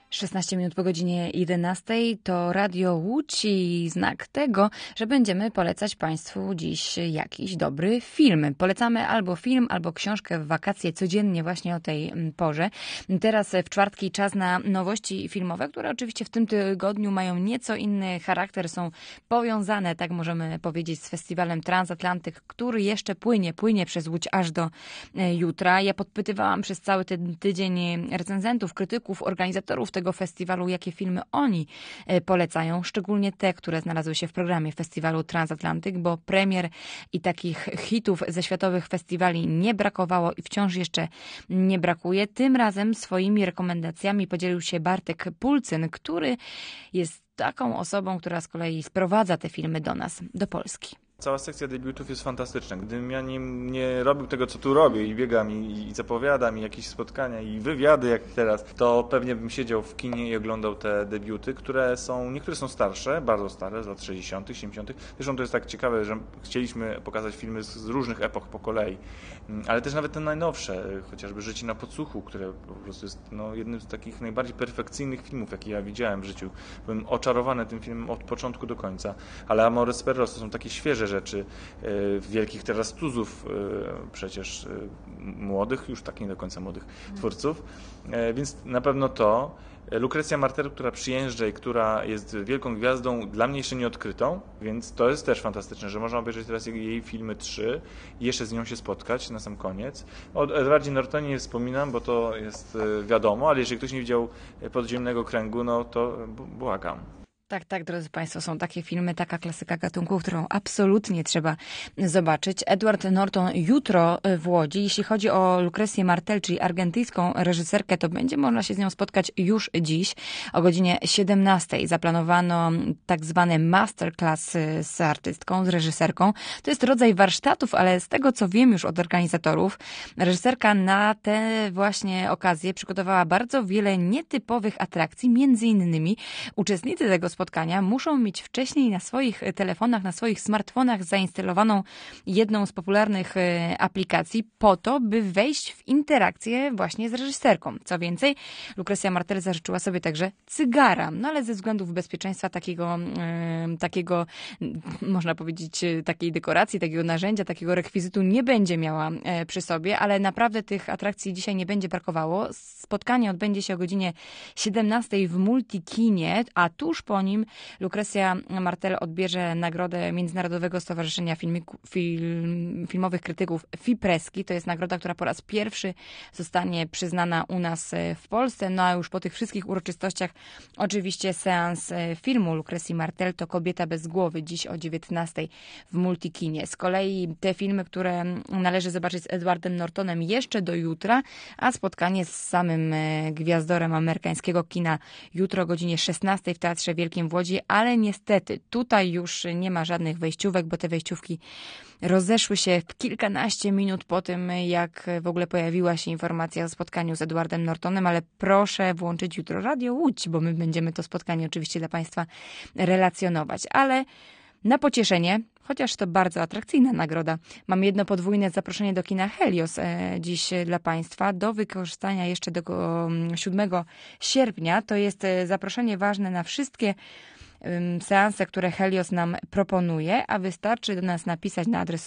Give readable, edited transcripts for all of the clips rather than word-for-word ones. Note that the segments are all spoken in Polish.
16 minut po godzinie 11 to Radio Łódź i znak tego, że będziemy polecać Państwu dziś jakiś dobry film. Polecamy albo film, albo książkę w wakacje codziennie właśnie o tej porze. Teraz w czwartki czas na nowości filmowe, które oczywiście w tym tygodniu mają nieco inny charakter, są powiązane, tak możemy powiedzieć, z festiwalem Transatlantyk, który jeszcze płynie przez Łódź aż do jutra. Ja podpytywałam przez cały ten tydzień recenzentów, krytyków, organizatorów tego festiwalu, jakie filmy oni polecają, szczególnie te, które znalazły się w programie festiwalu Transatlantyk, bo premier i takich hitów ze światowych festiwali nie brakowało i wciąż jeszcze nie brakuje. Tym razem swoimi rekomendacjami podzielił się Bartek Pulcyn, który jest taką osobą, która z kolei sprowadza te filmy do nas, do Polski. Cała sekcja debiutów jest fantastyczna. Gdybym ja nie robił tego, co tu robię i biegam i zapowiadam i jakieś spotkania i wywiady jak teraz, to pewnie bym siedział w kinie i oglądał te debiuty, niektóre są starsze, bardzo stare, z lat 60., 70. Zresztą to jest tak ciekawe, że chcieliśmy pokazać filmy z różnych epoch po kolei, ale też nawet te najnowsze, chociażby Życie na podsłuchu, które po prostu jest jednym z takich najbardziej perfekcyjnych filmów, jakie ja widziałem w życiu. Byłem oczarowany tym filmem od początku do końca, ale Amores Perros to są takie świeże rzeczy, wielkich teraz tuzów przecież młodych, już tak nie do końca młodych twórców, więc na pewno to. Lucrecja Martel, która przyjeżdża i która jest wielką gwiazdą, dla mnie jeszcze nieodkrytą, więc to jest też fantastyczne, że można obejrzeć teraz jej filmy 3 i jeszcze z nią się spotkać na sam koniec. O Edwardzie Nortonie nie wspominam, bo to jest wiadomo, ale jeżeli ktoś nie widział Podziemnego Kręgu, to błagam. Tak, drodzy Państwo, są takie filmy, taka klasyka gatunku, którą absolutnie trzeba zobaczyć. Edward Norton jutro w Łodzi. Jeśli chodzi o Lucrecję Martel, czyli argentyńską reżyserkę, to będzie można się z nią spotkać już dziś o godzinie 17. Zaplanowano tak zwany masterclass z artystką, z reżyserką. To jest rodzaj warsztatów, ale z tego, co wiem już od organizatorów, reżyserka na tę właśnie okazję przygotowała bardzo wiele nietypowych atrakcji. Między innymi uczestnicy tego spotkania muszą mieć wcześniej na swoich telefonach, na swoich smartfonach zainstalowaną jedną z popularnych aplikacji po to, by wejść w interakcję właśnie z reżyserką. Co więcej, Lucrecja Martel zażyczyła sobie także cygara, ale ze względów bezpieczeństwa takiego, można powiedzieć, takiej dekoracji, takiego narzędzia, takiego rekwizytu nie będzie miała przy sobie, ale naprawdę tych atrakcji dzisiaj nie będzie brakowało. Spotkanie odbędzie się o godzinie 17 w Multikinie, a tuż po nim Lucrecja Martel odbierze nagrodę Międzynarodowego Stowarzyszenia Filmowych Krytyków FIPRESKI. To jest nagroda, która po raz pierwszy zostanie przyznana u nas w Polsce. A już po tych wszystkich uroczystościach oczywiście seans filmu Lucrecji Martel to Kobieta bez głowy, dziś o 19 w Multikinie. Z kolei te filmy, które należy zobaczyć z Edwardem Nortonem jeszcze do jutra, a spotkanie z samym gwiazdorem amerykańskiego kina jutro o godzinie 16 w Teatrze Wielkim w Łodzi, ale niestety tutaj już nie ma żadnych wejściówek, bo te wejściówki rozeszły się w kilkanaście minut po tym, jak w ogóle pojawiła się informacja o spotkaniu z Edwardem Nortonem, ale proszę włączyć jutro Radio Łódź, bo my będziemy to spotkanie oczywiście dla Państwa relacjonować. Ale na pocieszenie, chociaż to bardzo atrakcyjna nagroda, mam jedno podwójne zaproszenie do kina Helios dziś dla Państwa do wykorzystania jeszcze do 7 sierpnia. To jest zaproszenie ważne na wszystkie seanse, które Helios nam proponuje, a wystarczy do nas napisać na adres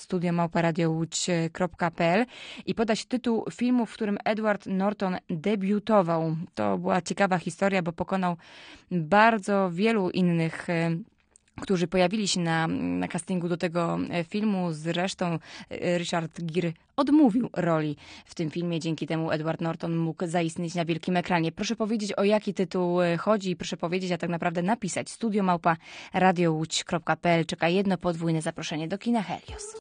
studio@radiowódź.pl i podać tytuł filmu, w którym Edward Norton debiutował. To była ciekawa historia, bo pokonał bardzo wielu innych którzy pojawili się na castingu do tego filmu. Zresztą Richard Gere odmówił roli w tym filmie. Dzięki temu Edward Norton mógł zaistnieć na wielkim ekranie. Proszę powiedzieć, o jaki tytuł chodzi. Proszę powiedzieć, a tak naprawdę napisać studio@radiowódź.pl. Czeka jedno podwójne zaproszenie do kina Helios.